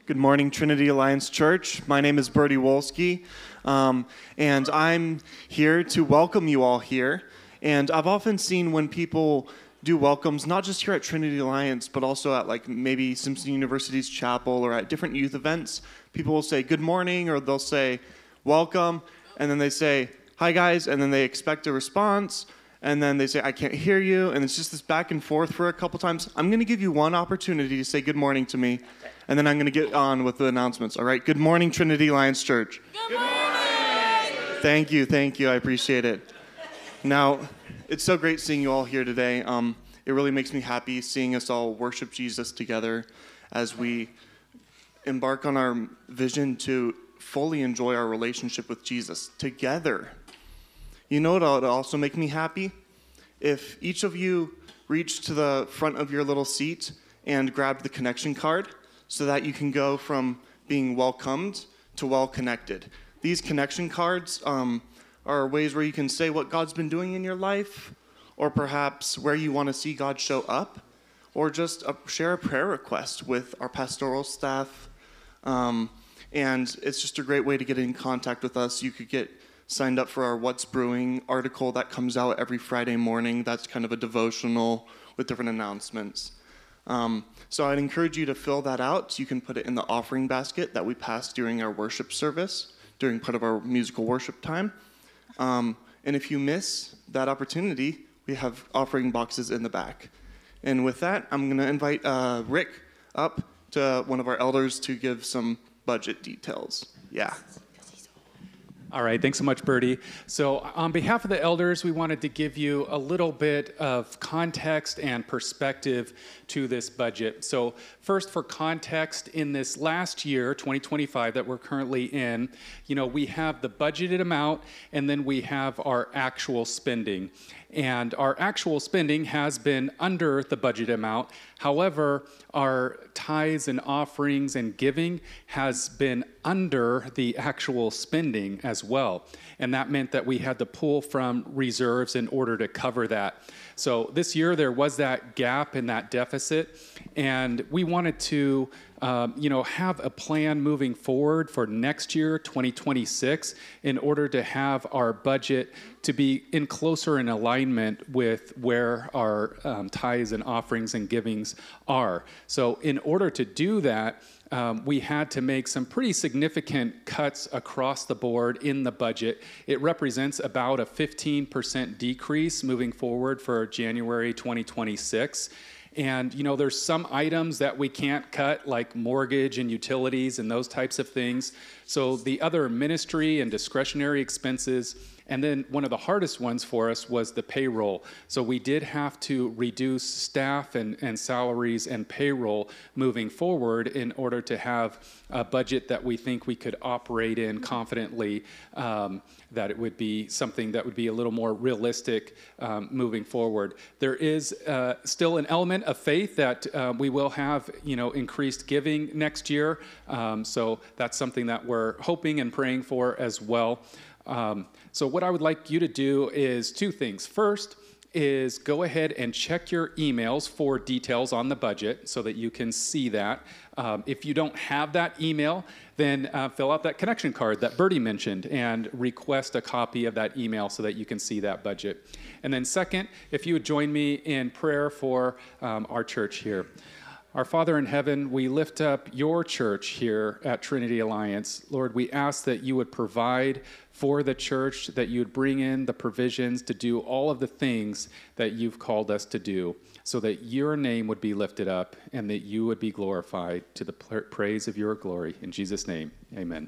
Good morning, Trinity Alliance Church. My name is Bertie Wolski, and I'm here to welcome you all here. And I've often seen when people do welcomes, not just here at Trinity Alliance, but also at like maybe Simpson University's chapel or at different youth events, people will say good morning, or they'll say welcome, and then they say, hi guys, and then they expect a response, and then they say, I can't hear you, and it's just this back and forth for a couple times. I'm going to give you one opportunity to say good morning to me, and then I'm going to get on with the announcements, all right? Good morning, Trinity Alliance Church. Good morning! Thank you, I appreciate it. Now, it's so great seeing you all here today. It really makes me happy seeing us all worship Jesus together as we embark on our vision to fully enjoy our relationship with Jesus together. You know what would also make me happy? If each of you reached to the front of your little seat and grabbed the connection card so that you can go from being welcomed to well-connected. These connection cards are ways where you can say what God's been doing in your life, or perhaps where you want to see God show up, or just share a prayer request with our pastoral staff. And it's just a great way to get in contact with us. You could get signed up for our What's Brewing article that comes out every Friday morning. That's kind of a devotional with different announcements. So I'd encourage you to fill that out. You can put it in the offering basket that we pass during our worship service, during part of our musical worship time. And if you miss that opportunity, we have offering boxes in the back. And with that, I'm going to invite Rick up to one of our elders to give some budget details. Yeah. All right, thanks so much, Bertie. So on behalf of the elders, we wanted to give you a little bit of context and perspective to this budget. So first, for context, in this last year, 2025, that we're currently in, we have the budgeted amount, and then we have our actual spending. And our actual spending has been under the budget amount. However, our tithes and offerings and giving has been under the actual spending as well. And that meant that we had to pull from reserves in order to cover that. So this year there was that gap in that deficit, and we wanted to have a plan moving forward for next year, 2026, in order to have our budget to be in closer in alignment with where our tithes and offerings and givings are. So in order to do that, we had to make some pretty significant cuts across the board in the budget. It represents about a 15% decrease moving forward for January 2026. And, there's some items that we can't cut, like mortgage and utilities and those types of things. So the other ministry and discretionary expenses, and then one of the hardest ones for us was the payroll. So we did have to reduce staff and salaries and payroll moving forward in order to have a budget that we think we could operate in confidently, that it would be something that would be a little more realistic moving forward. There is still an element of faith that we will have, increased giving next year. So that's something that we're hoping and praying for as well. So what I would like you to do is two things. First is go ahead and check your emails for details on the budget so that you can see that. If you don't have that email, then fill out that connection card that Bertie mentioned and request a copy of that email so that you can see that budget. And then second, if you would join me in prayer for our church here. Our Father in heaven, we lift up your church here at Trinity Alliance. Lord, we ask that you would provide for the church, that you would bring in the provisions to do all of the things that you've called us to do, so that your name would be lifted up and that you would be glorified to the praise of your glory. In Jesus' name, amen.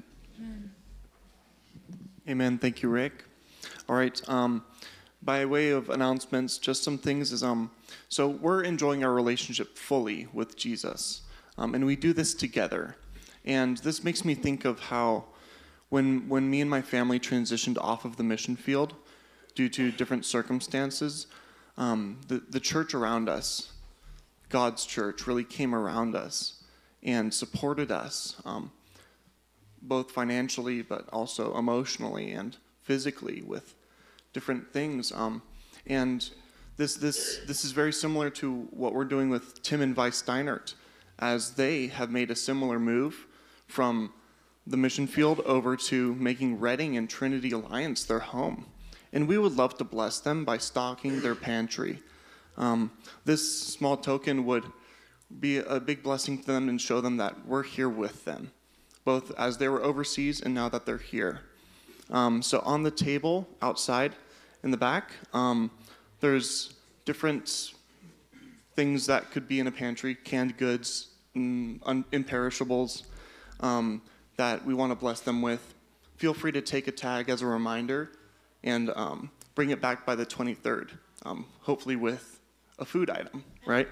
Amen. Thank you, Rick. All right. By way of announcements, just some things is, so we're enjoying our relationship fully with Jesus, and we do this together. And this makes me think of how when me and my family transitioned off of the mission field due to different circumstances, the church around us, God's church, really came around us and supported us, both financially but also emotionally and physically with different things. And this is very similar to what we're doing with Tim and Vi Steinert, as they have made a similar move from the mission field over to making Reading and Trinity Alliance their home. And we would love to bless them by stocking their pantry. This small token would be a big blessing to them and show them that we're here with them, both as they were overseas and now that they're here. So on the table outside in the back, there's different things that could be in a pantry, canned goods, imperishables, that we want to bless them with. Feel free to take a tag as a reminder and bring it back by the 23rd, hopefully with a food item, right?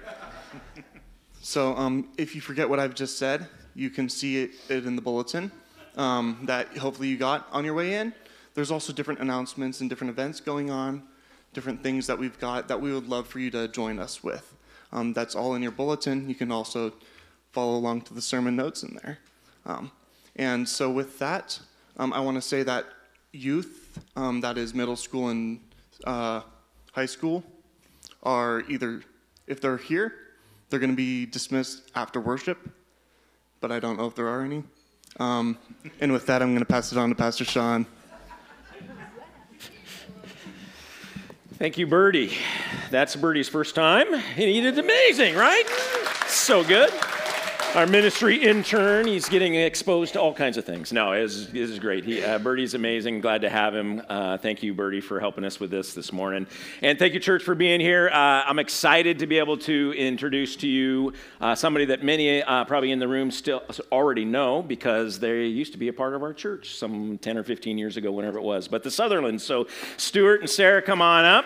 So if you forget what I've just said, you can see it in the bulletin that hopefully you got on your way in. There's also different announcements and different events going on, different things that we've got that we would love for you to join us with. That's all in your bulletin. You can also follow along to the sermon notes in there. And so with that, I want to say that youth, that is middle school and high school, are either, if they're here, they're going to be dismissed after worship, but I don't know if there are any. And with that, I'm going to pass it on to Pastor Sean. Thank you, Birdie. That's Birdie's first time, and he did amazing, right? So good. Our ministry intern, he's getting exposed to all kinds of things. No, this is great. Birdie's amazing. Glad to have him. Thank you, Birdie, for helping us with this morning. And thank you, church, for being here. I'm excited to be able to introduce to you somebody that many probably in the room still already know because they used to be a part of our church some 10 or 15 years ago, whenever it was. But the Sutherlands. So Stuart and Sarah, come on up.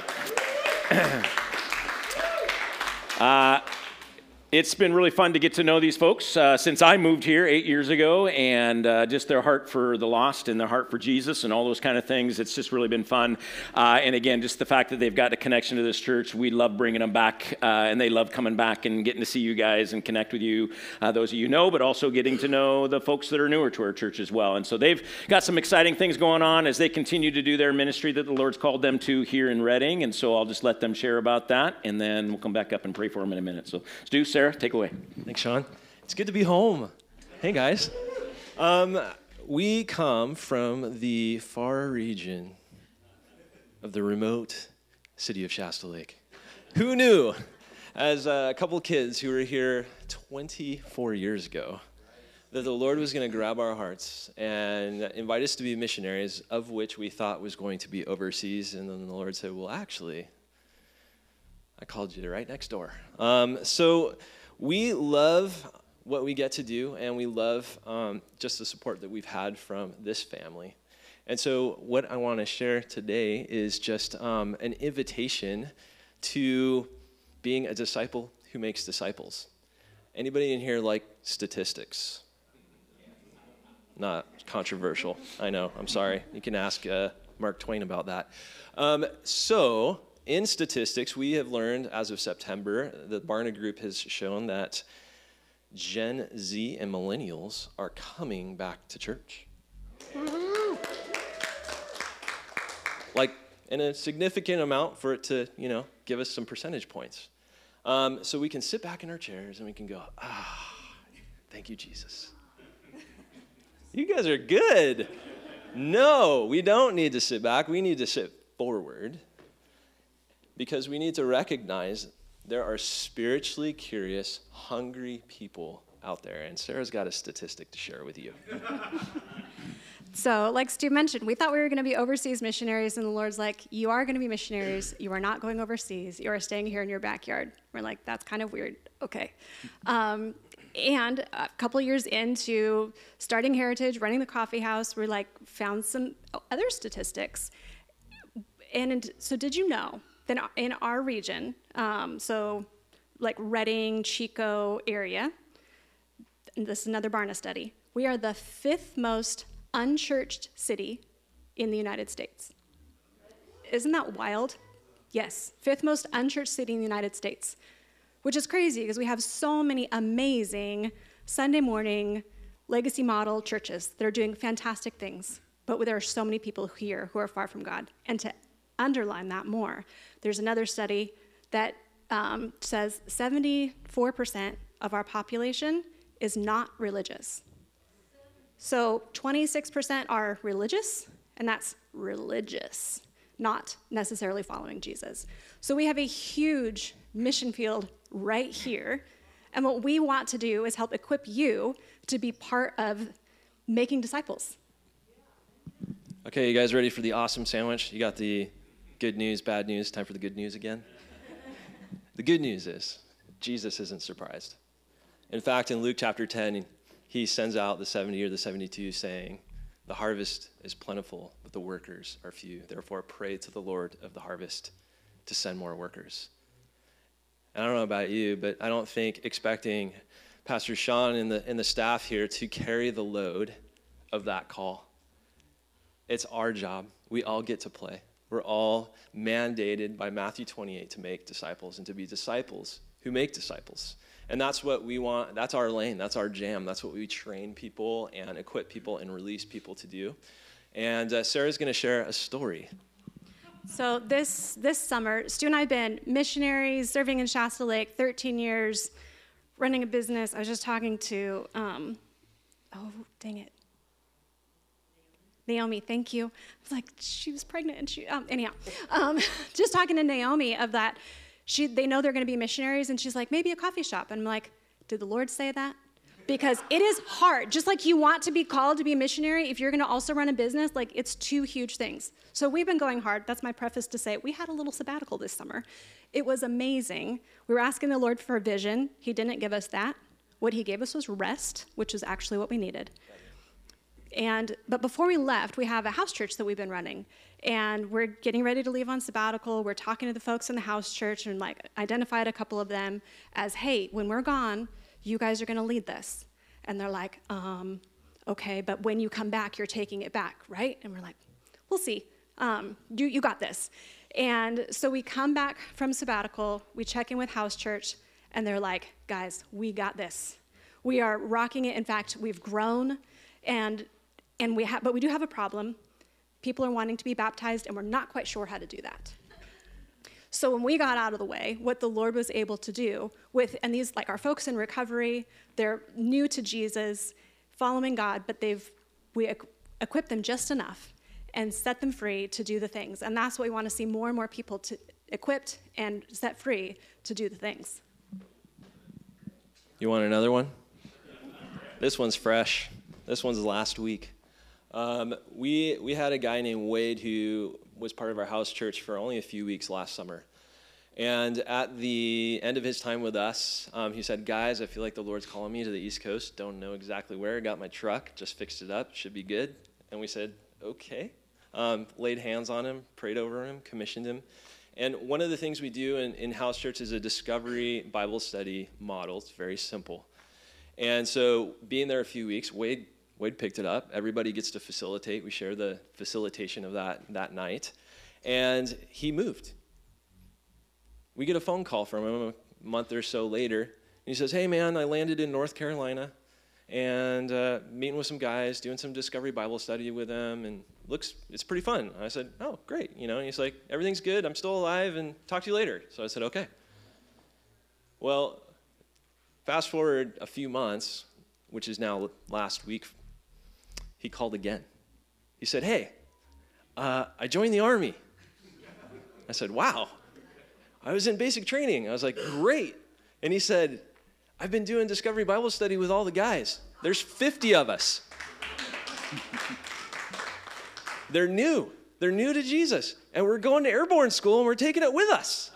It's been really fun to get to know these folks since I moved here 8 years ago, and just their heart for the lost and their heart for Jesus and all those kind of things. It's just really been fun. And again, just the fact that they've got a connection to this church, we love bringing them back, and they love coming back and getting to see you guys and connect with you, those of you know, but also getting to know the folks that are newer to our church as well. And so they've got some exciting things going on as they continue to do their ministry that the Lord's called them to here in Reading. And so I'll just let them share about that, and then we'll come back up and pray for them in a minute. So Stu, Sarah, take away. Thanks, Sean. It's good to be home. Hey, guys. We come from the far region of the remote city of Shasta Lake. Who knew, as a couple kids who were here 24 years ago, that the Lord was going to grab our hearts and invite us to be missionaries, of which we thought was going to be overseas. And then the Lord said, well, actually, I called you to right next door. So we love what we get to do, and we love just the support that we've had from this family. And so what I want to share today is just an invitation to being a disciple who makes disciples. Anybody in here like statistics? Not controversial. I know. I'm sorry. You can ask Mark Twain about that. So in statistics, we have learned as of September, the Barna Group has shown that Gen Z and millennials are coming back to church. Like in a significant amount for it to, give us some percentage points. So we can sit back in our chairs and we can go, thank you, Jesus. You guys are good. No, we don't need to sit back. We need to sit forward. Because we need to recognize there are spiritually curious, hungry people out there. And Sarah's got a statistic to share with you. So, like Stu mentioned, we thought we were going to be overseas missionaries, and the Lord's like, you are going to be missionaries. You are not going overseas. You are staying here in your backyard. We're like, that's kind of weird. Okay. And a couple years into starting Heritage, running the coffee house, we found some other statistics. And so did you know that in our region, so like Reading, Chico area, and this is another Barna study, we are the 5th most unchurched city in the United States. Isn't that wild? Yes, 5th most unchurched city in the United States, which is crazy because we have so many amazing Sunday morning legacy model churches that are doing fantastic things, but there are so many people here who are far from God. And to underline that more, there's another study that says 74% of our population is not religious. So 26% are religious, and that's religious, not necessarily following Jesus. So we have a huge mission field right here. And what we want to do is help equip you to be part of making disciples. Okay, you guys ready for the awesome sandwich? You got the good news, bad news. Time for the good news again. The good news is Jesus isn't surprised. In fact, in Luke chapter 10, he sends out the 70 or the 72 saying, the harvest is plentiful, but the workers are few. Therefore, pray to the Lord of the harvest to send more workers. And I don't know about you, but I don't think expecting Pastor Sean and the staff here to carry the load of that call. It's our job. We all get to play. We're all mandated by Matthew 28 to make disciples and to be disciples who make disciples. And that's what we want. That's our lane. That's our jam. That's what we train people and equip people and release people to do. And Sarah's going to share a story. So this summer, Stu and I have been missionaries, serving in Shasta Lake, 13 years, running a business. I was just talking to, Naomi, thank you. I was like, she was pregnant, and just talking to Naomi of that. They know they're going to be missionaries, and she's like, maybe a coffee shop. And I'm like, did the Lord say that? Because it is hard. Just like you want to be called to be a missionary, if you're going to also run a business, like it's two huge things. So we've been going hard. That's my preface to say we had a little sabbatical this summer. It was amazing. We were asking the Lord for a vision. He didn't give us that. What he gave us was rest, which is actually what we needed. But before we left, we have a house church that we've been running. And we're getting ready to leave on sabbatical. We're talking to the folks in the house church and like identified a couple of them as, hey, when we're gone, you guys are going to lead this. And they're like, okay, but when you come back, you're taking it back, right? And we're like, we'll see. You got this. And so we come back from sabbatical, we check in with house church, and they're like, guys, we got this. We are rocking it. In fact, we've grown, but we do have a problem. People are wanting to be baptized, and we're not quite sure how to do that. So when we got out of the way, what the Lord was able to do and these, like our folks in recovery, they're new to Jesus, following God, but we equipped them just enough and set them free to do the things. And that's what we want to see more and more people equipped and set free to do the things. You want another one? This one's fresh. This one's last week. We had a guy named Wade who was part of our house church for only a few weeks last summer. And at the end of his time with us, he said, guys, I feel like the Lord's calling me to the East Coast. Don't know exactly where. Got my truck, just fixed it up. Should be good. And we said, okay. Laid hands on him, prayed over him, commissioned him. And one of the things we do in house church is a discovery Bible study model. It's very simple. And so being there a few weeks, Wade picked it up. Everybody gets to facilitate. We share the facilitation of that night. And he moved. We get a phone call from him a month or so later. And he says, hey, man, I landed in North Carolina and meeting with some guys, doing some discovery Bible study with them, and it's pretty fun. I said, oh, great. And he's like, everything's good. I'm still alive, and talk to you later. So I said, okay. Well, fast forward a few months, which is now last week, he called again. He said, hey, I joined the Army. I said, wow. I was in basic training. I was like, great. And he said, I've been doing Discovery Bible Study with all the guys. There's 50 of us. They're new. They're new to Jesus. And we're going to airborne school, and we're taking it with us.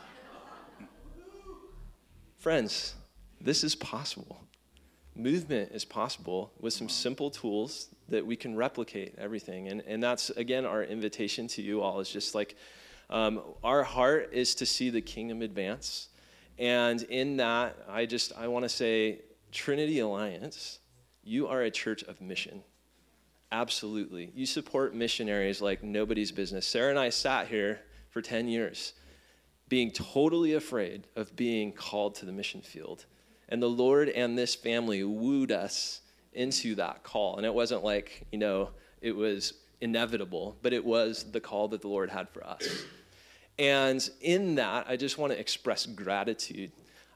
Friends, this is possible. Movement is possible with some simple tools that we can replicate everything. And that's, again, our invitation to you all is just like, our heart is to see the kingdom advance. And in that, I want to say, Trinity Alliance, you are a church of mission. Absolutely. You support missionaries like nobody's business. Sarah and I sat here for 10 years being totally afraid of being called to the mission field. And the Lord and this family wooed us into that call. And it wasn't like, it was inevitable, but it was the call that the Lord had for us. And in that, I just want to express gratitude.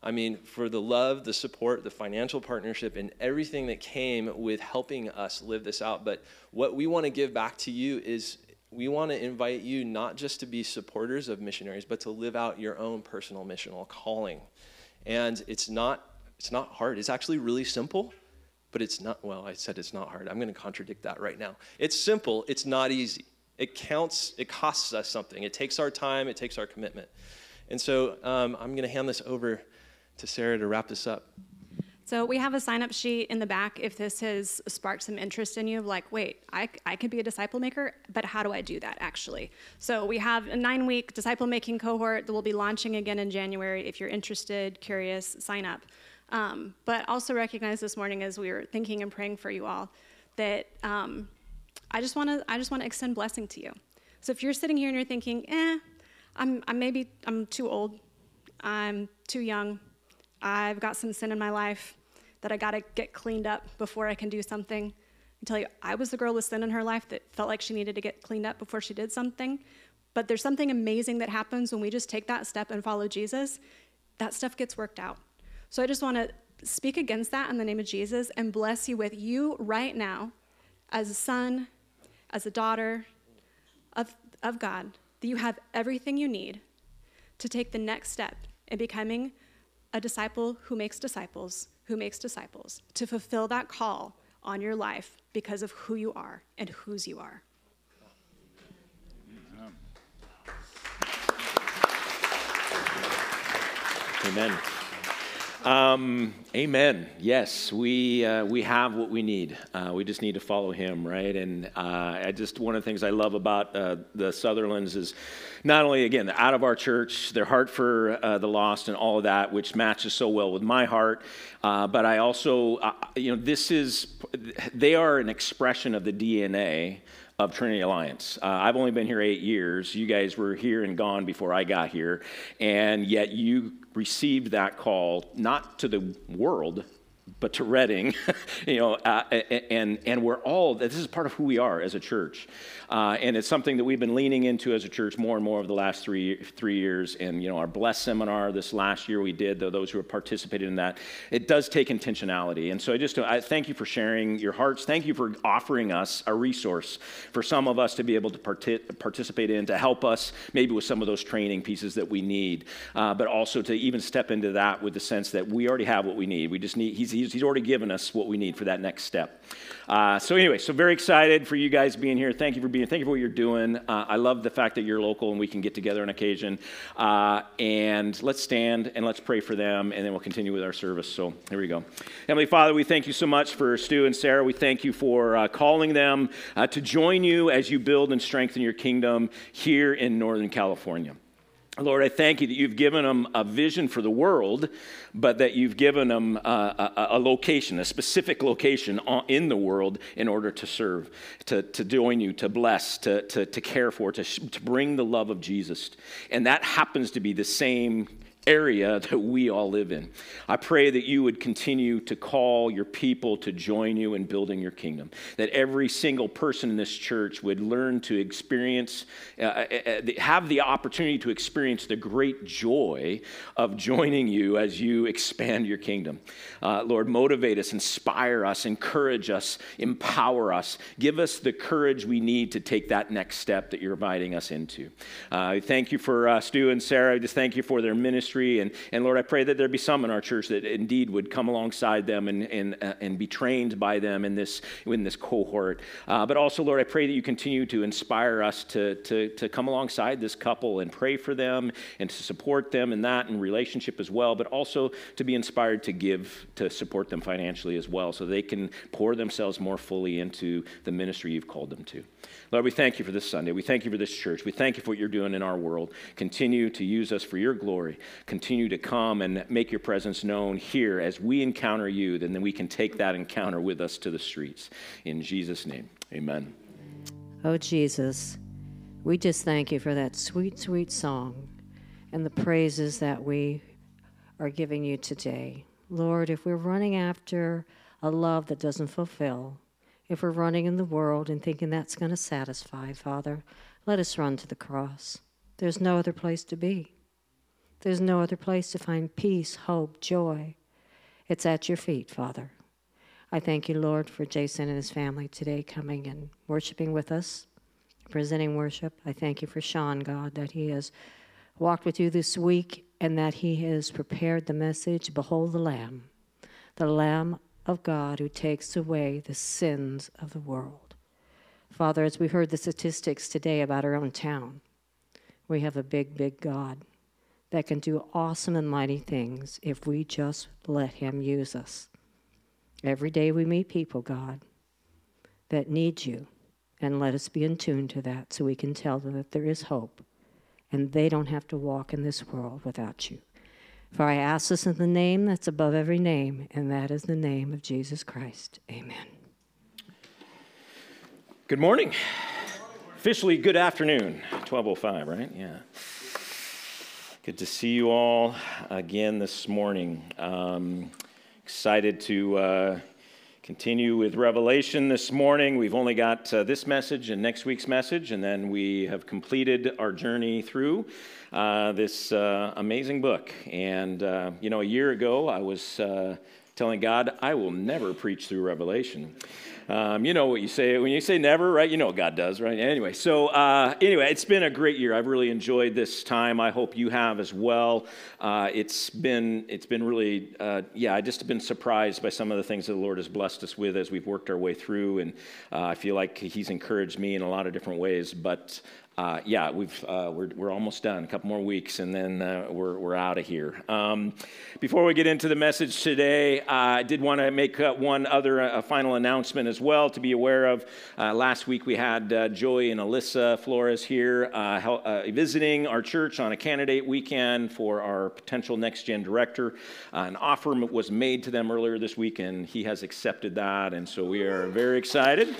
I mean, for the love, the support, the financial partnership, and everything that came with helping us live this out. But what we want to give back to you is we want to invite you not just to be supporters of missionaries, but to live out your own personal missional calling. And it's not hard. It's actually really simple, but it's not, well, I said it's not hard. I'm going to contradict that right now. It's simple. It's not easy. It costs us something. It takes our time. It takes our commitment. And so I'm going to hand this over to Sarah to wrap this up. So we have a sign-up sheet in the back if this has sparked some interest in you, like, wait, I could be a disciple maker, but how do I do that actually? So we have a 9-week disciple making cohort that will be launching again in January. If you're interested, curious, sign up. But also recognize this morning as we were thinking and praying for you all that I just want to extend blessing to you. So if you're sitting here and you're thinking, I'm too old, I'm too young, I've got some sin in my life that I got to get cleaned up before I can do something. I tell you, I was the girl with sin in her life that felt like she needed to get cleaned up before she did something. But there's something amazing that happens when we just take that step and follow Jesus. That stuff gets worked out. So I just want to speak against that in the name of Jesus and bless you with you right now as a son, as a daughter of God, that you have everything you need to take the next step in becoming a disciple who makes disciples, to fulfill that call on your life because of who you are and whose you are. Amen. Amen. Yes, we have what we need. We just need to follow him, right? And one of the things I love about the Sutherlands is not only, again, out of our church, their heart for the lost and all of that, which matches so well with my heart. But I also, they are an expression of the DNA of Trinity Alliance. I've only been here 8 years. You guys were here and gone before I got here, and yet you received that call not to the world, but to Redding, and we're all, this is part of who we are as a church. And it's something that we've been leaning into as a church more and more over the last three years. And, our Bless seminar this last year we did, those who have participated in that, it does take intentionality. And so I thank you for sharing your hearts. Thank you for offering us a resource for some of us to be able to participate in, to help us maybe with some of those training pieces that we need, but also to even step into that with the sense that we already have what we need. We just need, he's already given us what we need for that next step. So very excited for you guys being here. Thank you for what you're doing. I love the fact that you're local and we can get together on occasion. And let's stand and let's pray for them, and then we'll continue with our service. So here we go. Heavenly Father, we thank you so much for Stu and Sarah. We thank you for calling them to join you as you build and strengthen your kingdom here in Northern California. Lord, I thank you that you've given them a vision for the world, but that you've given them a location, a specific location in the world in order to serve, to join you, to bless, to care for, to bring the love of Jesus. And that happens to be the same area that we all live in. I pray that you would continue to call your people to join you in building your kingdom, that every single person in this church would learn to experience, have the opportunity to experience the great joy of joining you as you expand your kingdom. Lord, motivate us, inspire us, encourage us, empower us, give us the courage we need to take that next step that you're inviting us into. Thank you for Stu and Sarah. I just thank you for their ministry. And Lord, I pray that there be some in our church that indeed would come alongside them and be trained by them in this cohort. But also, Lord, I pray that you continue to inspire us to come alongside this couple and pray for them and to support them in that and relationship as well, but also to be inspired to give, to support them financially as well, so they can pour themselves more fully into the ministry you've called them to. Lord, we thank you for this Sunday. We thank you for this church. We thank you for what you're doing in our world. Continue to use us for your glory. Continue to come and make your presence known here as we encounter you, then we can take that encounter with us to the streets. In Jesus' name, amen. Oh, Jesus, we just thank you for that sweet, sweet song and the praises that we are giving you today. Lord, if we're running after a love that doesn't fulfill, if we're running in the world and thinking that's going to satisfy, Father, let us run to the cross. There's no other place to be. There's no other place to find peace, hope, joy. It's at your feet, Father. I thank you, Lord, for Jason and his family today coming and worshiping with us, presenting worship. I thank you for Sean, God, that he has walked with you this week and that he has prepared the message, Behold the Lamb of God who takes away the sins of the world. Father, as we heard the statistics today about our own town, we have a big, big God that can do awesome and mighty things if we just let him use us. Every day we meet people, God, that need you, and let us be in tune to that so we can tell them that there is hope and they don't have to walk in this world without you. For I ask this in the name that's above every name, and that is the name of Jesus Christ. Amen. Good morning. Officially, good afternoon. 12:05, right? Yeah. Good to see you all again this morning. Excited to continue with Revelation this morning. We've only got this message and next week's message, and then we have completed our journey through this amazing book. And, a year ago, I was telling God, I will never preach through Revelation. You know what you say when you say never, right? You know what God does, right? Anyway, it's been a great year. I've really enjoyed this time. I hope you have as well. It's been really, I just been surprised by some of the things that the Lord has blessed us with as we've worked our way through, and I feel like He's encouraged me in a lot of different ways. But we're almost done. A couple more weeks, and then we're out of here. Before we get into the message today, I did want to make one other final announcement as well to be aware of. Last week we had Joey and Alyssa Flores here visiting our church on a candidate weekend for our potential next-gen director. An offer was made to them earlier this week, and he has accepted that, and so we are very excited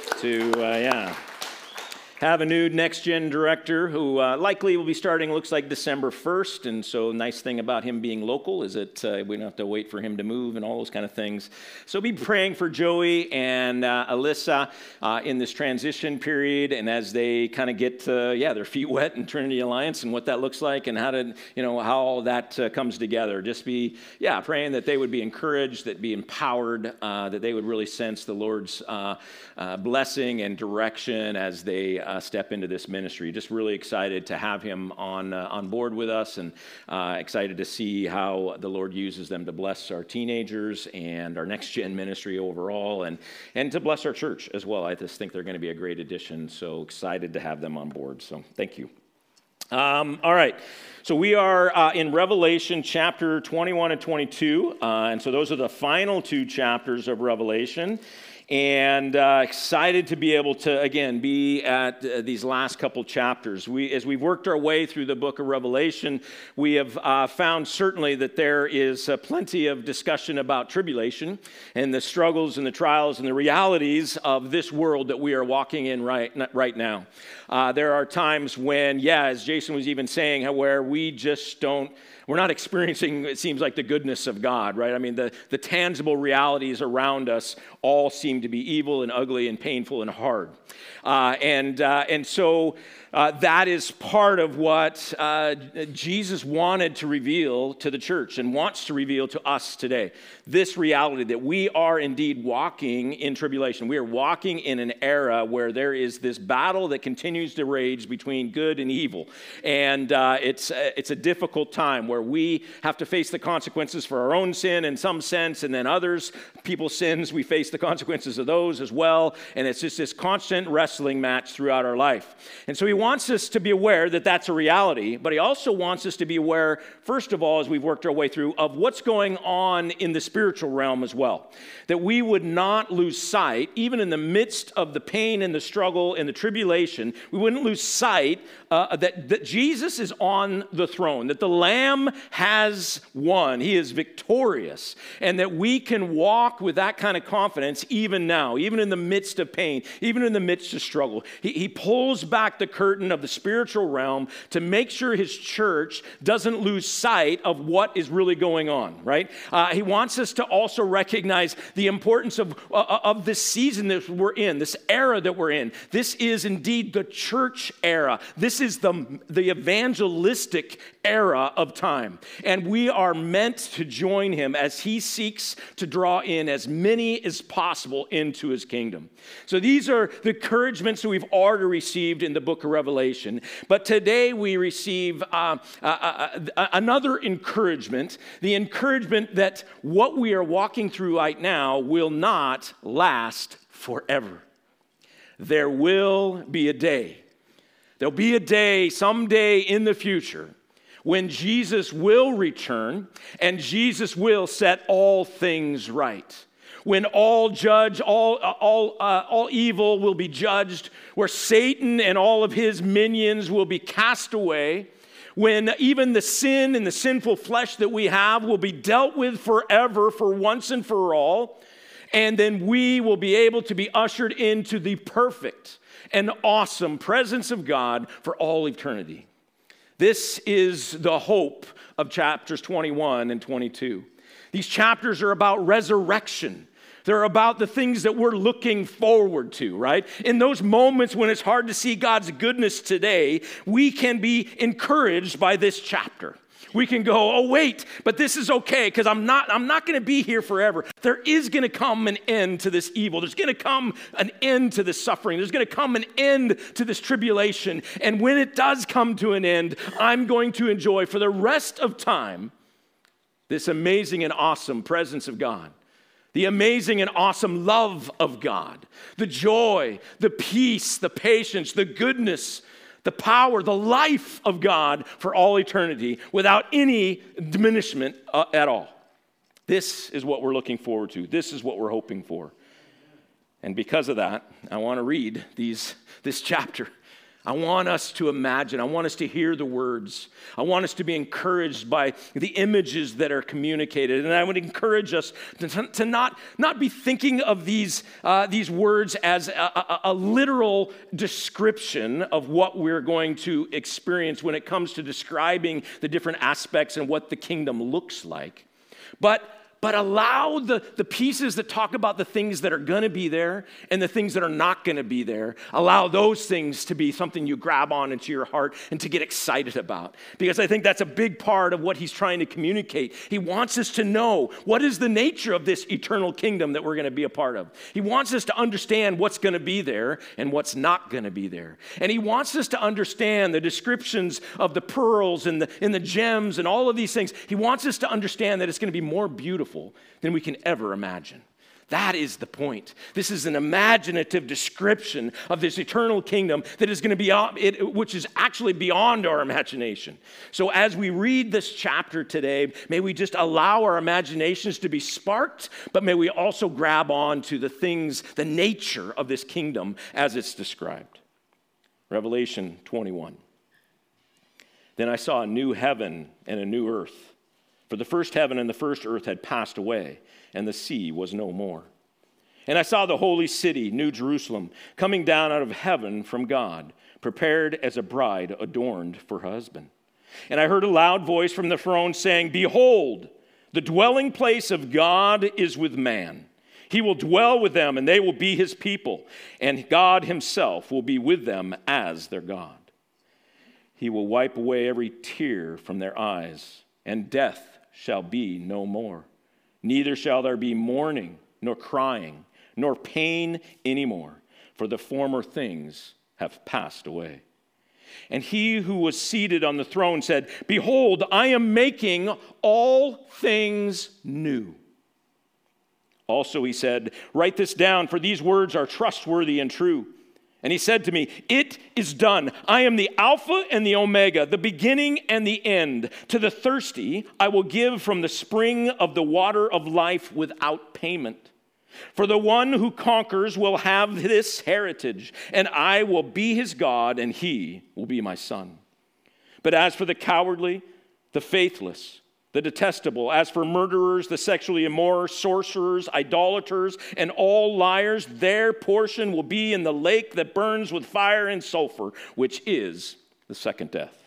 to have a new next-gen director who likely will be starting, looks like December 1st, and so nice thing about him being local is that we don't have to wait for him to move and all those kind of things. So be praying for Joey and Alyssa in this transition period, and as they kind of get their feet wet in Trinity Alliance and what that looks like and how all that comes together. Just be praying that they would be encouraged, that be empowered, that they would really sense the Lord's blessing and direction as they step into this ministry. Just really excited to have him on board with us, and excited to see how the Lord uses them to bless our teenagers and our next-gen ministry overall, and to bless our church as well. I just think they're going to be a great addition, so excited to have them on board. So thank you. All right, so we are in Revelation chapter 21 and 22, and so those are the final two chapters of Revelation. And excited to be able to, again, be at these last couple chapters. As we've worked our way through the book of Revelation, we have found certainly that there is plenty of discussion about tribulation and the struggles and the trials and the realities of this world that we are walking in right now. There are times when, as Jason was even saying, where we're not experiencing, it seems like, the goodness of God, right? I mean, the tangible realities around us all seem to be evil and ugly and painful and hard. And so that is part of what Jesus wanted to reveal to the church and wants to reveal to us today. This reality that we are indeed walking in tribulation. We are walking in an era where there is this battle that continues to rage between good and evil. And it's a difficult time where we have to face the consequences for our own sin in some sense, and then people's sins, we face the consequences of those as well. And it's just this constant wrestling match throughout our life. And so he wants us to be aware that that's a reality, but he also wants us to be aware, first of all, as we've worked our way through, of what's going on in the spiritual realm as well. That we would not lose sight, even in the midst of the pain and the struggle and the tribulation, we wouldn't lose sight that Jesus is on the throne, that the Lamb has won. He is victorious, and that we can walk with that kind of confidence even now, even in the midst of pain, even in the midst Jesus' struggle. He pulls back the curtain of the spiritual realm to make sure his church doesn't lose sight of what is really going on, right? He wants us to also recognize the importance of this season that we're in, this era that we're in. This is indeed the church era. This is the evangelistic era of time. And we are meant to join him as he seeks to draw in as many as possible into his kingdom. So these are the encouragements that we've already received in the book of Revelation. But today we receive another encouragement, the encouragement that what we are walking through right now will not last forever. There will be a day. There'll be a day someday in the future when Jesus will return and Jesus will set all things right. When all evil will be judged, where Satan and all of his minions will be cast away, when even the sin and the sinful flesh that we have will be dealt with forever, for once and for all, and then we will be able to be ushered into the perfect and awesome presence of God for all eternity. This is the hope of chapters 21 and 22. These chapters are about resurrection. They're about the things that we're looking forward to, right? In those moments when it's hard to see God's goodness today, we can be encouraged by this chapter. We can go, oh, wait, but this is okay because I'm not going to be here forever. There is going to come an end to this evil. There's going to come an end to this suffering. There's going to come an end to this tribulation. And when it does come to an end, I'm going to enjoy for the rest of time this amazing and awesome presence of God, the amazing and awesome love of God, the joy, the peace, the patience, the goodness, the power, the life of God for all eternity without any diminishment at all. This is what we're looking forward to. This is what we're hoping for. And because of that, I want to read this chapter. I want us to imagine. I want us to hear the words. I want us to be encouraged by the images that are communicated. And I would encourage us to not be thinking of these words as a literal description of what we're going to experience when it comes to describing the different aspects and what the kingdom looks like. But allow the pieces that talk about the things that are going to be there and the things that are not going to be there, allow those things to be something you grab on into your heart and to get excited about. Because I think that's a big part of what he's trying to communicate. He wants us to know what is the nature of this eternal kingdom that we're going to be a part of. He wants us to understand what's going to be there and what's not going to be there. And he wants us to understand the descriptions of the pearls and the gems and all of these things. He wants us to understand that it's going to be more beautiful than we can ever imagine. That is the point. This is an imaginative description of this eternal kingdom that is going to be, which is actually beyond our imagination. So as we read this chapter today, may we just allow our imaginations to be sparked, but may we also grab on to the things, the nature of this kingdom as it's described. Revelation 21. Then I saw a new heaven and a new earth. For the first heaven and the first earth had passed away, and the sea was no more. And I saw the holy city, New Jerusalem, coming down out of heaven from God, prepared as a bride adorned for her husband. And I heard a loud voice from the throne saying, "Behold, the dwelling place of God is with man. He will dwell with them, and they will be his people, and God himself will be with them as their God. He will wipe away every tear from their eyes, and death shall be no more. Neither shall there be mourning, nor crying, nor pain anymore, for the former things have passed away." And he who was seated on the throne said, "Behold, I am making all things new." Also he said, "Write this down, for these words are trustworthy and true." And he said to me, "It is done. I am the Alpha and the Omega, the beginning and the end. To the thirsty, I will give from the spring of the water of life without payment. For the one who conquers will have this heritage, and I will be his God, and he will be my son. But as for the cowardly, the faithless, the detestable. As for murderers, the sexually immoral, sorcerers, idolaters, and all liars, their portion will be in the lake that burns with fire and sulfur, which is the second death.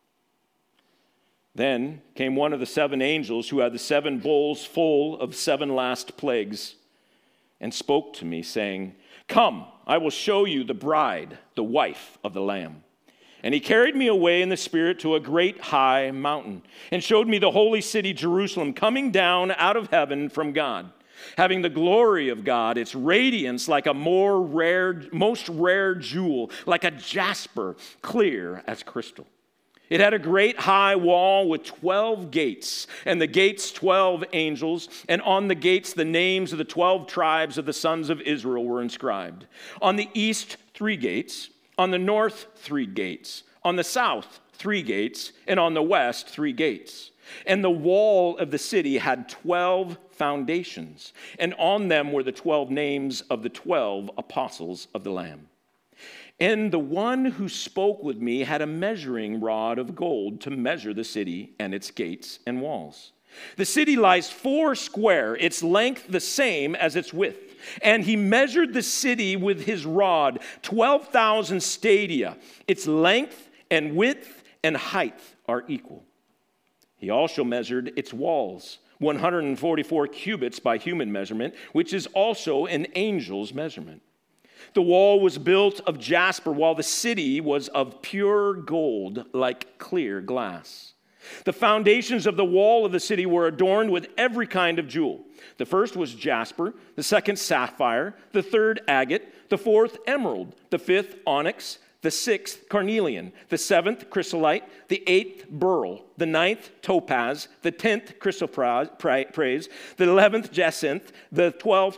Then came one of the 7 angels who had the 7 bowls full of 7 last plagues, and spoke to me, saying, "Come, I will show you the bride, the wife of the Lamb." And he carried me away in the Spirit to a great high mountain, and showed me the holy city Jerusalem coming down out of heaven from God, having the glory of God, its radiance like a most rare jewel, like a jasper, clear as crystal. It had a great high wall with 12 gates, and the gates 12 angels, and on the gates the names of the 12 tribes of the sons of Israel were inscribed. On the east 3 gates, on the north 3 gates, on the south 3 gates, and on the west 3 gates. And the wall of the city had 12 foundations, and on them were the 12 names of the 12 apostles of the Lamb. And the one who spoke with me had a measuring rod of gold to measure the city and its gates and walls. The city lies 4 square, its length the same as its width. And he measured the city with his rod, 12,000 stadia. Its length and width and height are equal. He also measured its walls, 144 cubits by human measurement, which is also an angel's measurement. The wall was built of jasper, while the city was of pure gold, like clear glass. The foundations of the wall of the city were adorned with every kind of jewel. The first was jasper, the second sapphire, the third agate, the fourth emerald, the fifth onyx, the 6th carnelian, the 7th chrysolite, the 8th beryl, the 9th topaz, the 10th chrysoprase, the 11th jacinth, the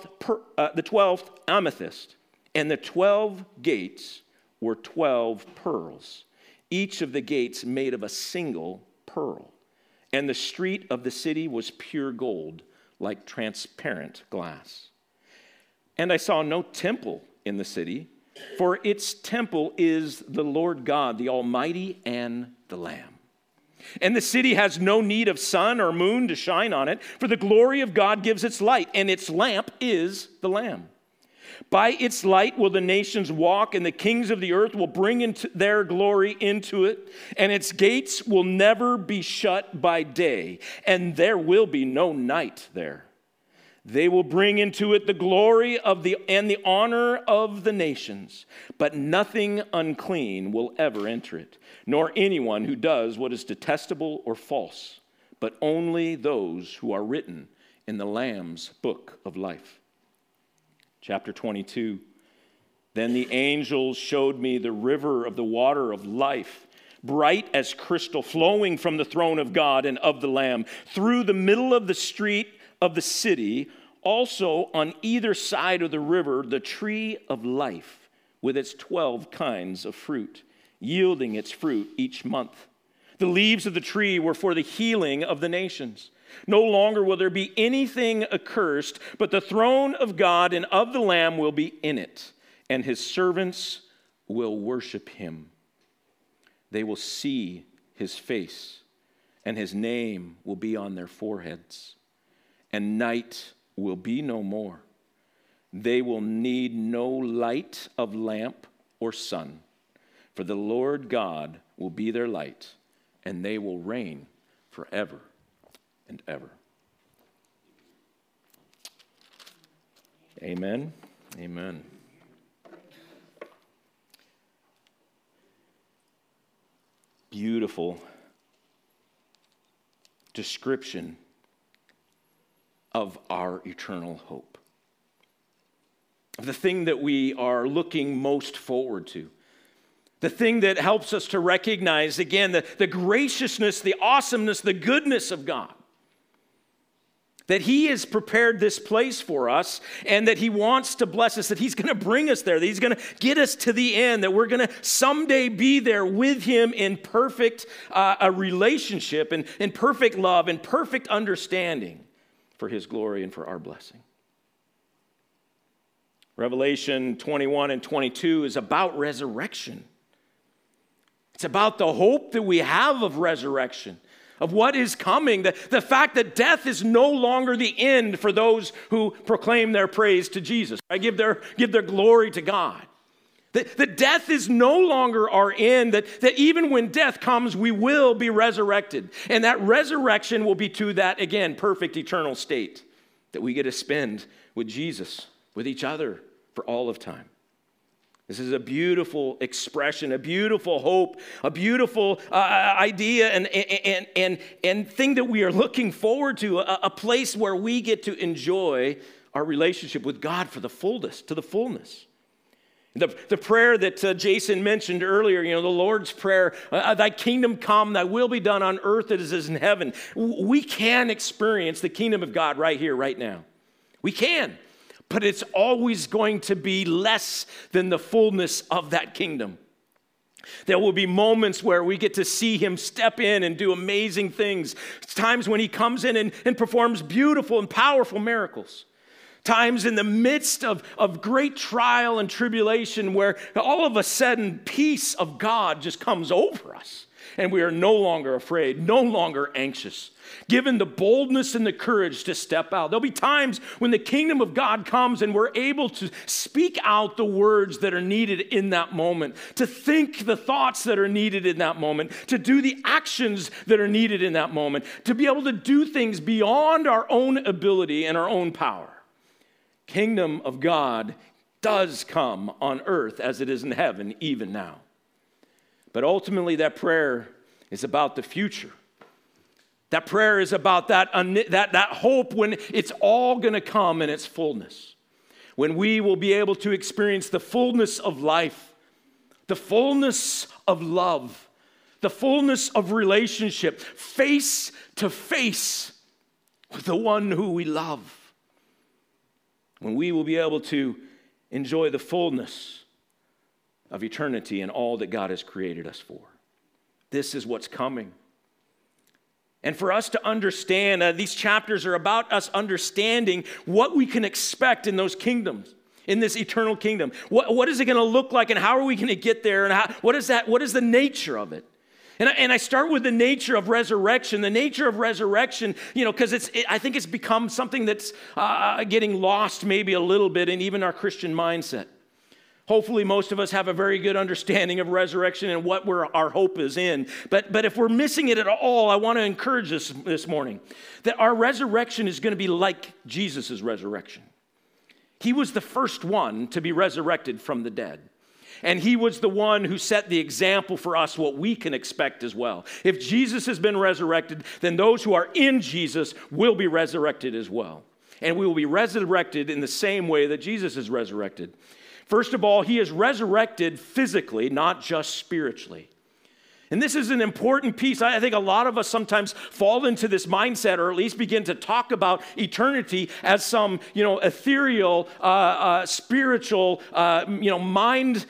12th amethyst. And the 12 gates were 12 pearls, each of the gates made of a single pearl. And the street of the city was pure gold, like transparent glass. And I saw no temple in the city, for its temple is the Lord God, the Almighty, and the Lamb. And the city has no need of sun or moon to shine on it, for the glory of God gives its light, and its lamp is the Lamb. By its light will the nations walk, and the kings of the earth will bring into their glory into it, and its gates will never be shut by day, and there will be no night there. They will bring into it the glory and the honor of the nations, but nothing unclean will ever enter it, nor anyone who does what is detestable or false, but only those who are written in the Lamb's book of life. Chapter 22, then the angels showed me the river of the water of life, bright as crystal, flowing from the throne of God and of the Lamb, through the middle of the street of the city. Also on either side of the river, the tree of life, with its 12 kinds of fruit, yielding its fruit each month. The leaves of the tree were for the healing of the nations. No longer will there be anything accursed, but the throne of God and of the Lamb will be in it, and his servants will worship him. They will see his face, and his name will be on their foreheads. And night will be no more. They will need no light of lamp or sun, for the Lord God will be their light, and they will reign forever and ever. Amen. Amen. Beautiful description of our eternal hope, of the thing that we are looking most forward to. The thing that helps us to recognize, again, the graciousness, the awesomeness, the goodness of God. That he has prepared this place for us, and that he wants to bless us, that he's going to bring us there, that he's going to get us to the end, that we're going to someday be there with him in perfect a relationship, and in perfect love, and perfect understanding for his glory and for our blessing. Revelation 21 and 22 is about resurrection. It's about the hope that we have of resurrection, of what is coming, the fact that death is no longer the end for those who proclaim their praise to Jesus. I give their glory to God. That death is no longer our end, that even when death comes, we will be resurrected. And that resurrection will be to that, again, perfect eternal state that we get to spend with Jesus, with each other for all of time. This is a beautiful expression, a beautiful hope, a beautiful idea and thing that we are looking forward to, a place where we get to enjoy our relationship with God to the fullness. The prayer that Jason mentioned earlier, the Lord's Prayer, thy kingdom come, thy will be done on earth as it is in heaven. We can experience the kingdom of God right here, right now. We can. But it's always going to be less than the fullness of that kingdom. There will be moments where we get to see him step in and do amazing things. It's times when he comes in and performs beautiful and powerful miracles. Times in the midst of great trial and tribulation where all of a sudden peace of God just comes over us. And we are no longer afraid, no longer anxious, given the boldness and the courage to step out. There'll be times when the kingdom of God comes and we're able to speak out the words that are needed in that moment, to think the thoughts that are needed in that moment, to do the actions that are needed in that moment, to be able to do things beyond our own ability and our own power. Kingdom of God does come on earth as it is in heaven even now. But ultimately, that prayer is about the future. That prayer is about that hope when it's all going to come in its fullness. When we will be able to experience the fullness of life, the fullness of love, the fullness of relationship, face to face with the one who we love. When we will be able to enjoy the fullness of eternity and all that God has created us for. This is what's coming. And for us to understand, these chapters are about us understanding what we can expect in those kingdoms, in this eternal kingdom. What is it going to look like, and how are we going to get there, and what is the nature of it? And I start with the nature of resurrection. The nature of resurrection, because I think it's become something that's getting lost maybe a little bit in even our Christian mindset. Hopefully, most of us have a very good understanding of resurrection and what our hope is in. But if we're missing it at all, I want to encourage us this morning that our resurrection is going to be like Jesus' resurrection. He was the first one to be resurrected from the dead. And he was the one who set the example for us what we can expect as well. If Jesus has been resurrected, then those who are in Jesus will be resurrected as well. And we will be resurrected in the same way that Jesus is resurrected. First of all, he is resurrected physically, not just spiritually. And this is an important piece. I think a lot of us sometimes fall into this mindset, or at least begin to talk about eternity as some, ethereal, spiritual, mind,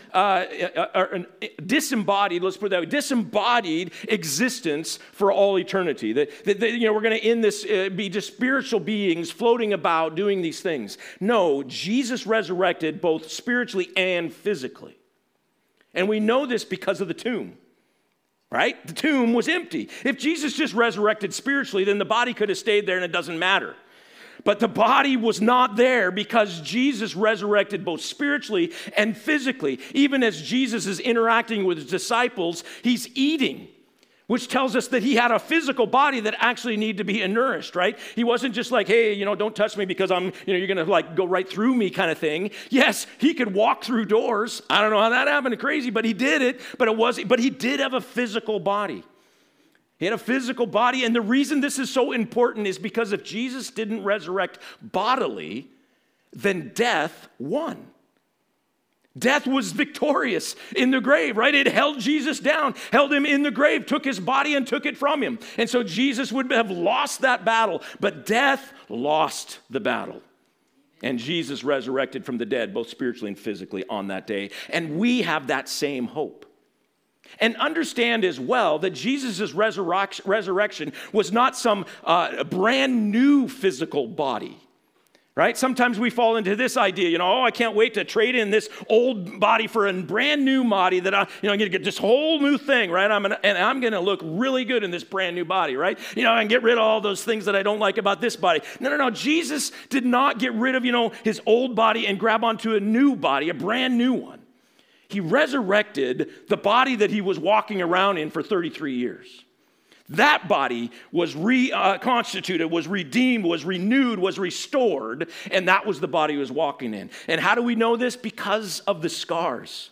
disembodied, let's put it that way, disembodied existence for all eternity. That we're going to end this, be just spiritual beings floating about doing these things. No, Jesus resurrected both spiritually and physically. And we know this because of the tomb. Right? The tomb was empty. If Jesus just resurrected spiritually, then the body could have stayed there and it doesn't matter. But the body was not there because Jesus resurrected both spiritually and physically. Even as Jesus is interacting with his disciples, he's eating, which tells us that he had a physical body that actually needed to be nourished, right? He wasn't just like, hey, don't touch me because you're going to go right through me kind of thing. Yes, he could walk through doors. I don't know how that happened, crazy, but he did it. But he did have a physical body. He had a physical body, and the reason this is so important is because if Jesus didn't resurrect bodily, then death won. Death was victorious in the grave, right? It held Jesus down, held him in the grave, took his body and took it from him. And so Jesus would have lost that battle, but death lost the battle. And Jesus resurrected from the dead, both spiritually and physically on that day. And we have that same hope. And understand as well that Jesus' resurrection was not some brand new physical body. Right? Sometimes we fall into this idea, I can't wait to trade in this old body for a brand new body that I'm going to get this whole new thing, right? I'm going to look really good in this brand new body, right? And get rid of all those things that I don't like about this body. No. Jesus did not get rid of, his old body and grab onto a new body, a brand new one. He resurrected the body that he was walking around in for 33 years. That body was reconstituted, was redeemed, was renewed, was restored, and that was the body he was walking in. And how do we know this? Because of the scars.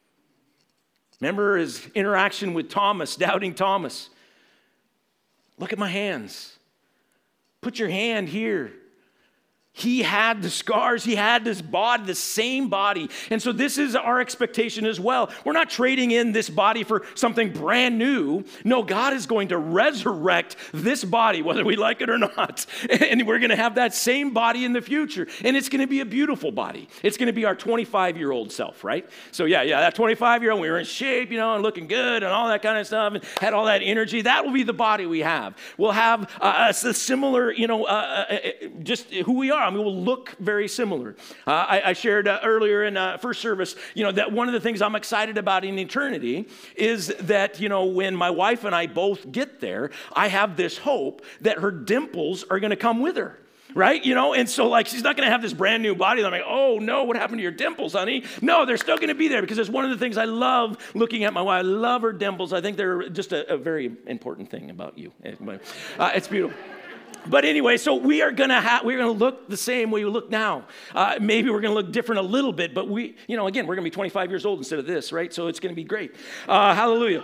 Remember his interaction with Thomas, doubting Thomas. Look at my hands. Put your hand here. He had the scars. He had this body, the same body. And so this is our expectation as well. We're not trading in this body for something brand new. No, God is going to resurrect this body, whether we like it or not. And we're going to have that same body in the future. And it's going to be a beautiful body. It's going to be our 25-year-old self, right? So yeah, that 25-year-old, we were in shape, and looking good and all that kind of stuff and had all that energy. That will be the body we have. We'll have a similar, just who we are. We'll look very similar. I shared earlier in first service, that one of the things I'm excited about in eternity is that, when my wife and I both get there, I have this hope that her dimples are going to come with her. Right? And so she's not going to have this brand new body. I'm like, oh no, what happened to your dimples, honey? No, they're still going to be there because it's one of the things I love looking at my wife. I love her dimples. I think they're just a very important thing about you. It's beautiful. But anyway, so we're going to look the same way we look now. Maybe we're going to look different a little bit, but again, we're going to be 25 years old instead of this, right? So it's going to be great. Hallelujah.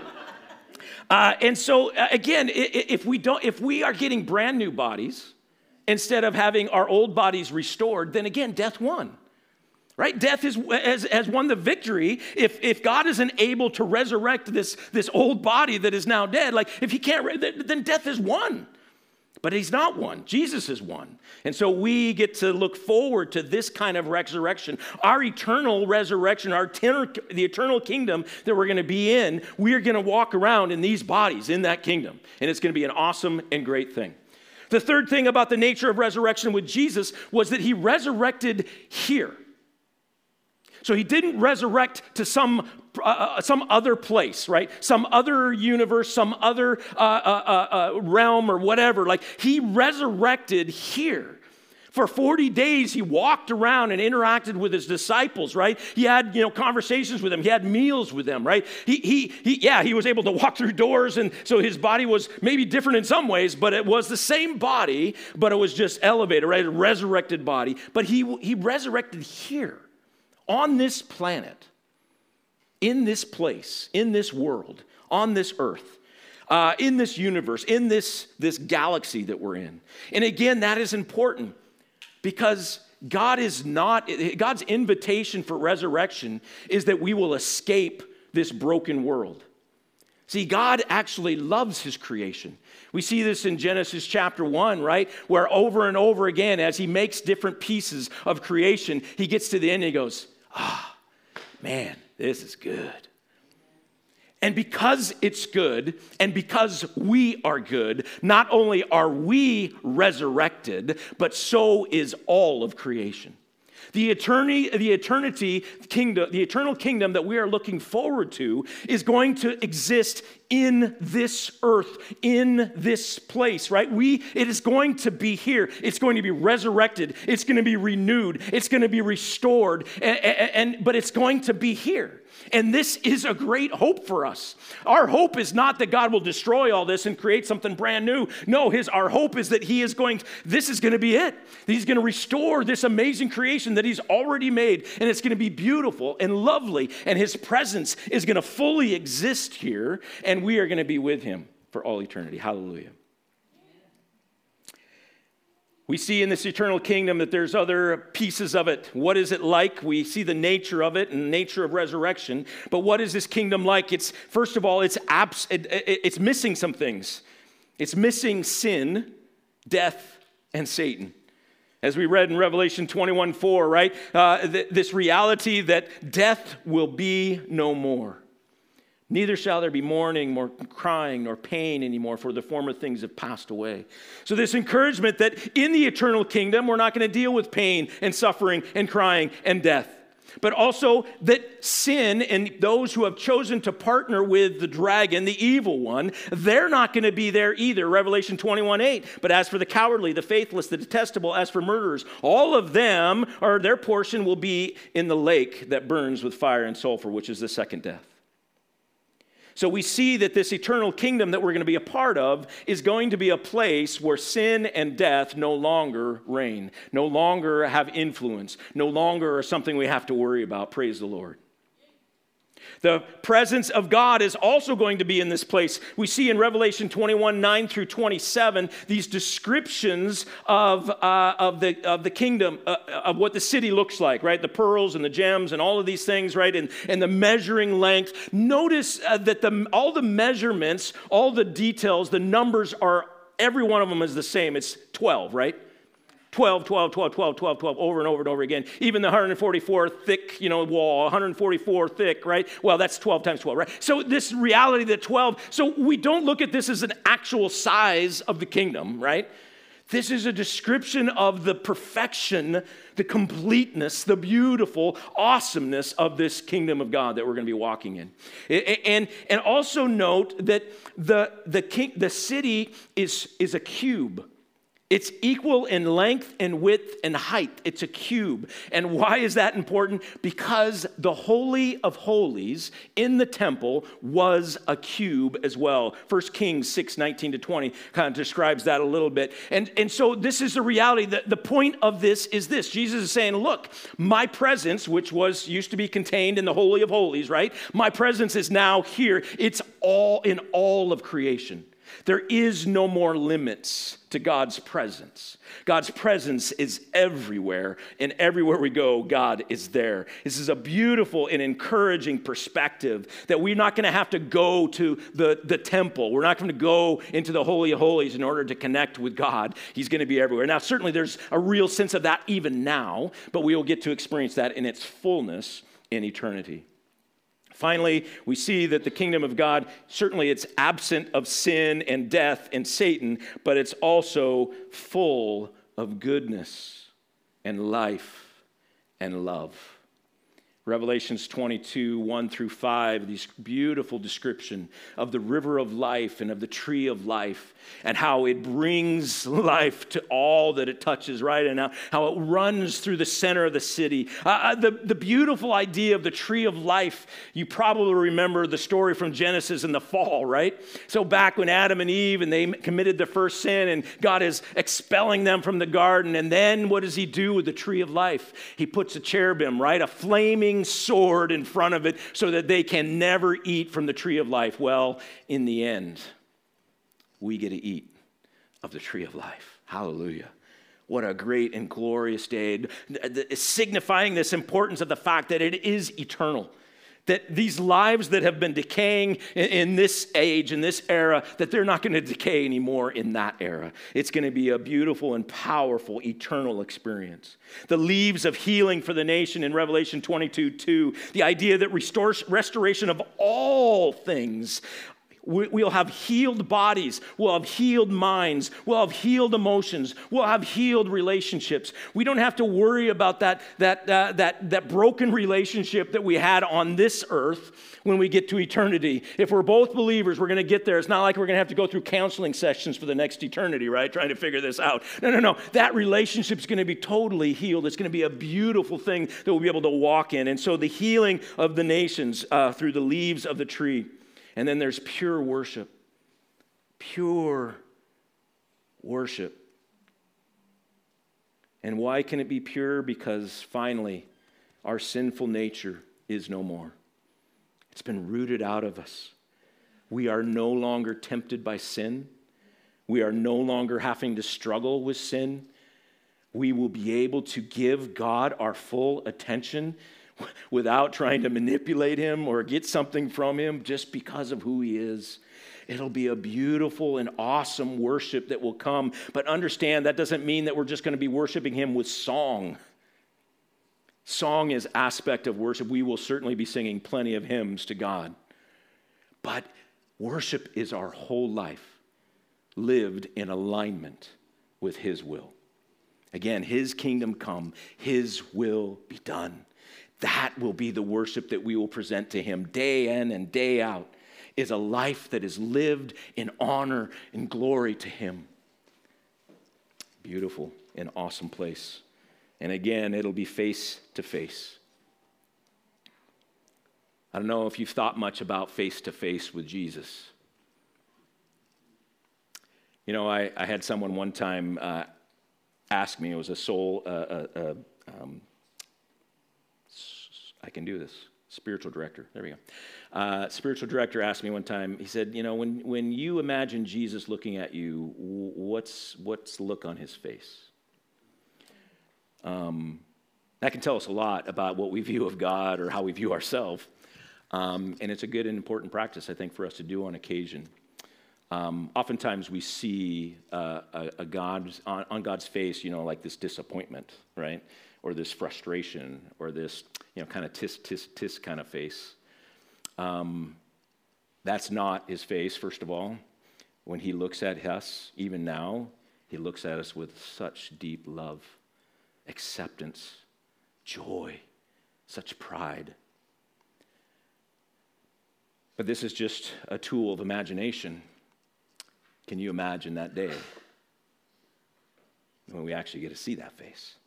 And so again, if we are getting brand new bodies instead of having our old bodies restored, then again, death won. Right? Death has won the victory. If God isn't able to resurrect this old body that is now dead, if he can't, then death is won. But he's not won. Jesus is won. And so we get to look forward to this kind of resurrection. Our eternal resurrection, the eternal kingdom that we're going to be in, we are going to walk around in these bodies in that kingdom. And it's going to be an awesome and great thing. The third thing about the nature of resurrection with Jesus was that he resurrected here. So he didn't resurrect to some other place, right? Some other universe, some other realm or whatever. He resurrected here. For 40 days, he walked around and interacted with his disciples, right? He had, conversations with them. He had meals with them, right? He was able to walk through doors, and so his body was maybe different in some ways, but it was the same body, but it was just elevated, right? A resurrected body. But he resurrected here. On this planet, in this place, in this world, on this earth, in this universe, in this galaxy that we're in. And again, that is important because God's invitation for resurrection is that we will escape this broken world. See, God actually loves his creation. We see this in Genesis chapter 1, right? Where over and over again, as he makes different pieces of creation, he gets to the end and he goes, man, this is good. And because it's good, and because we are good, not only are we resurrected, but so is all of creation. The eternal kingdom that we are looking forward to is going to exist in this earth, in this place, right? It is going to be here. It's going to be resurrected. It's going to be renewed. It's going to be restored, but it's going to be here. And this is a great hope for us. Our hope is not that God will destroy all this and create something brand new. No, our hope is that this is going to be it. He's going to restore this amazing creation that he's already made, and it's going to be beautiful and lovely, and his presence is going to fully exist here, and we are going to be with him for all eternity. Hallelujah. We see in this eternal kingdom that there's other pieces of it. What is it like? We see the nature of it and the nature of resurrection. But what is this kingdom like? First of all, it's missing some things. It's missing sin, death, and Satan. As we read in Revelation 21:4, right? This reality that death will be no more. Neither shall there be mourning, nor crying, nor pain anymore, for the former things have passed away. So this encouragement that in the eternal kingdom, we're not going to deal with pain and suffering and crying and death. But also that sin and those who have chosen to partner with the dragon, the evil one, they're not going to be there either. Revelation 21:8. But as for the cowardly, the faithless, the detestable, as for murderers, all of them, or their portion will be in the lake that burns with fire and sulfur, which is the second death. So we see that this eternal kingdom that we're going to be a part of is going to be a place where sin and death no longer reign, no longer have influence, no longer are something we have to worry about. Praise the Lord. The presence of God is also going to be in this place. We see in Revelation 21:9 through 27, these descriptions of the kingdom, of what the city looks like, right? The pearls and the gems and all of these things, right? And the measuring length. Notice that all the measurements, all the details, the numbers are, every one of them is the same. It's 12, right? 12, 12, 12, 12, 12, 12, over and over and over again. Even the 144 thick, wall, 144 thick, right? Well, that's 12 times 12, right? So this reality that 12, so we don't look at this as an actual size of the kingdom, right? This is a description of the perfection, the completeness, the beautiful awesomeness of this kingdom of God that we're going to be walking in. And also note that the city is a cube. It's equal in length and width and height. It's a cube. And why is that important? Because the Holy of Holies in the temple was a cube as well. 1 Kings 6:19-20 kind of describes that a little bit. And so this is the reality. The point of this is this. Jesus is saying, look, my presence, which used to be contained in the Holy of Holies, right? My presence is now here. It's all in all of creation. There is no more limits to God's presence. God's presence is everywhere, and everywhere we go, God is there. This is a beautiful and encouraging perspective that we're not going to have to go to the temple. We're not going to go into the Holy of Holies in order to connect with God. He's going to be everywhere. Now, certainly there's a real sense of that even now, but we will get to experience that in its fullness in eternity. Finally, we see that the kingdom of God, certainly it's absent of sin and death and Satan, but it's also full of goodness and life and love. Revelations 22:1-5, these beautiful description of the river of life and of the tree of life and how it brings life to all that it touches, right? And how it runs through the center of the city. The beautiful idea of the tree of life, you probably remember the story from Genesis in the fall, right? So back when Adam and Eve and they committed the first sin and God is expelling them from the garden, and then what does he do with the tree of life? He puts a cherubim, right? A flaming sword in front of it so that they can never eat from the tree of life. Well, in the end, we get to eat of the tree of life. Hallelujah. What a great and glorious day. Signifying this importance of the fact that it is eternal. That these lives that have been decaying in this age, in this era, that they're not going to decay anymore in that era. It's going to be a beautiful and powerful eternal experience. The leaves of healing for the nation in Revelation 22:2. The idea that restoration of all things. We'll have healed bodies. We'll have healed minds. We'll have healed emotions. We'll have healed relationships. We don't have to worry about that broken relationship that we had on this earth when we get to eternity. If we're both believers, we're going to get there. It's not like we're going to have to go through counseling sessions for the next eternity, right? Trying to figure this out. No. That relationship's going to be totally healed. It's going to be a beautiful thing that we'll be able to walk in. And so the healing of the nations through the leaves of the tree. And then there's pure worship. Pure worship. And why can it be pure? Because finally, our sinful nature is no more. It's been rooted out of us. We are no longer tempted by sin. We are no longer having to struggle with sin. We will be able to give God our full attention without trying to manipulate him or get something from him just because of who he is. It'll be a beautiful and awesome worship that will come. But understand, that doesn't mean that we're just going to be worshiping him with song. Song is aspect of worship. We will certainly be singing plenty of hymns to God. But worship is our whole life lived in alignment with his will. Again, his kingdom come, his will be done. That will be the worship that we will present to him day in and day out, is a life that is lived in honor and glory to him. Beautiful and awesome place. And again, it'll be face to face. I don't know if you've thought much about face to face with Jesus. You know, I had someone one time ask me, it was a soul, I can do this, spiritual director, there we go. Spiritual director asked me one time, he said, you know, when you imagine Jesus looking at you, what's the look on his face? That can tell us a lot about what we view of God or how we view ourselves. And it's a good and important practice, I think, for us to do on occasion. Oftentimes we see a God on God's face, you know, like this disappointment, right? Or this frustration, or this, you know, kind of tisk kind of face. That's not his face, first of all. When he looks at us, even now, he looks at us with such deep love, acceptance, joy, such pride. But this is just a tool of imagination. Can you imagine that day when we actually get to see that face?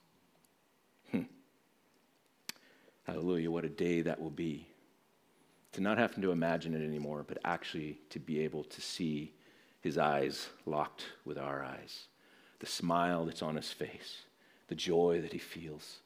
Hallelujah, what a day that will be. To not having to imagine it anymore, but actually to be able to see his eyes locked with our eyes, the smile that's on his face, the joy that he feels.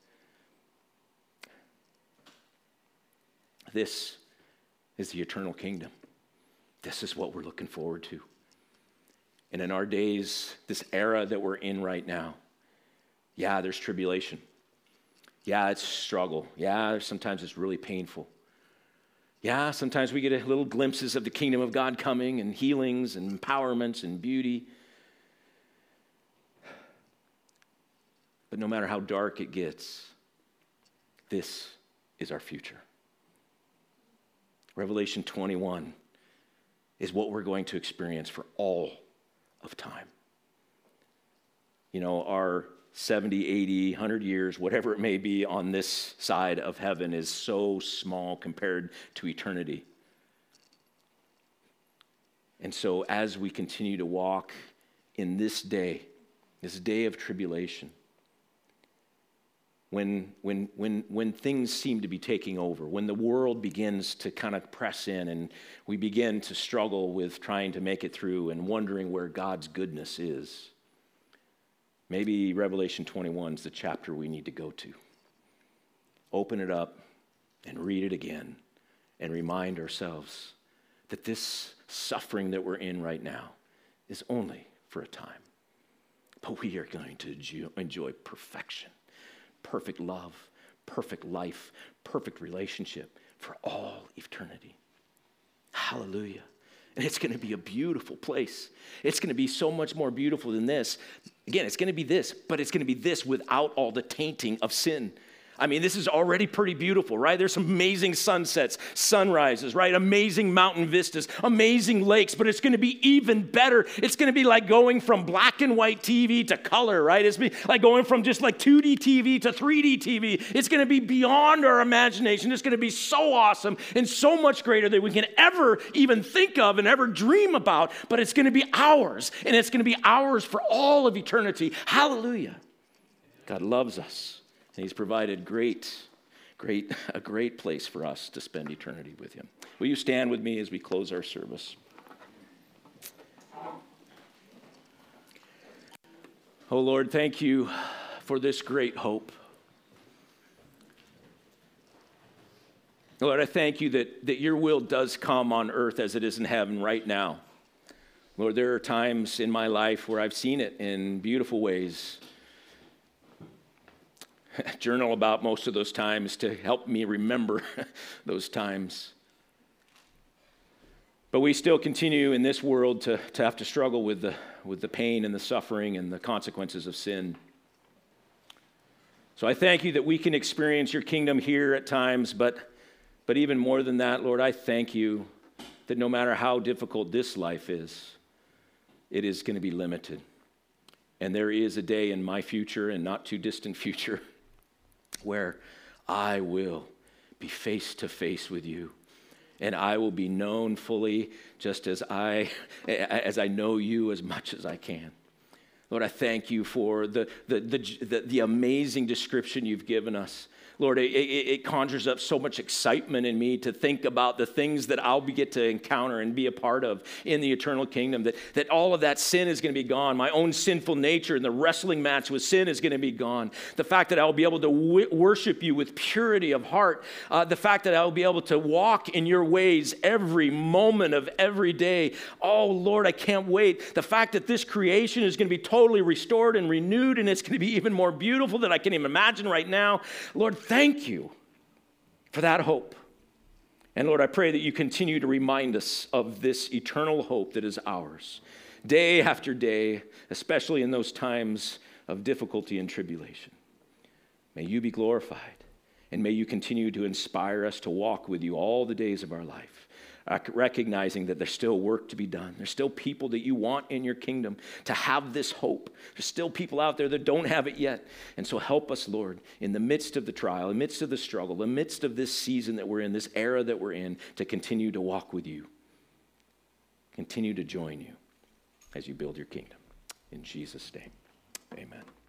This is the eternal kingdom. This is what we're looking forward to. And in our days, this era that we're in right now, yeah, there's tribulation. Yeah, it's struggle. Yeah, sometimes it's really painful. Yeah, sometimes we get a little glimpses of the kingdom of God coming, and healings and empowerments and beauty. But no matter how dark it gets, this is our future. Revelation 21 is what we're going to experience for all of time. You know, our 70, 80, 100 years, whatever it may be on this side of heaven is so small compared to eternity. And so as we continue to walk in this day of tribulation, when things seem to be taking over, when the world begins to kind of press in and we begin to struggle with trying to make it through and wondering where God's goodness is, maybe Revelation 21 is the chapter we need to go to. Open it up and read it again and remind ourselves that this suffering that we're in right now is only for a time. But we are going to enjoy perfection. Perfect love, perfect life, perfect relationship for all eternity. Hallelujah. And it's going to be a beautiful place. It's going to be so much more beautiful than this. Again, it's going to be this, but it's going to be this without all the tainting of sin. I mean, this is already pretty beautiful, right? There's some amazing sunsets, sunrises, right? Amazing mountain vistas, amazing lakes, but it's going to be even better. It's going to be like going from black and white TV to color, right? It's like going from just like 2D TV to 3D TV. It's going to be beyond our imagination. It's going to be so awesome and so much greater than we can ever even think of and ever dream about, but it's going to be ours, and it's going to be ours for all of eternity. Hallelujah. God loves us. And he's provided a great place for us to spend eternity with him. Will you stand with me as we close our service? Oh, Lord, thank you for this great hope. Lord, I thank you that your will does come on earth as it is in heaven right now. Lord, there are times in my life where I've seen it in beautiful ways. Journal about most of those times to help me remember those times. But we still continue in this world to have to struggle with the pain and the suffering and the consequences of sin. So I thank you that we can experience your kingdom here at times, but even more than that, Lord, I thank you that no matter how difficult this life is, it is going to be limited. And there is a day in my future and not too distant future where I will be face to face with you. And I will be known fully just as I know you as much as I can. Lord, I thank you for the amazing description you've given us. Lord, it conjures up so much excitement in me to think about the things that I'll get to encounter and be a part of in the eternal kingdom, that all of that sin is going to be gone. My own sinful nature and the wrestling match with sin is going to be gone. The fact that I'll be able to worship you with purity of heart. The fact that I'll be able to walk in your ways every moment of every day. Oh, Lord, I can't wait. The fact that this creation is going to be totally restored and renewed, and it's going to be even more beautiful than I can even imagine right now. Lord, thank you for that hope. And Lord, I pray that you continue to remind us of this eternal hope that is ours, day after day, especially in those times of difficulty and tribulation. May you be glorified, and may you continue to inspire us to walk with you all the days of our life, recognizing that there's still work to be done. There's still people that you want in your kingdom to have this hope. There's still people out there that don't have it yet. And so help us, Lord, in the midst of the trial, in the midst of the struggle, in the midst of this season that we're in, this era that we're in, to continue to walk with you. Continue to join you as you build your kingdom. In Jesus' name, amen.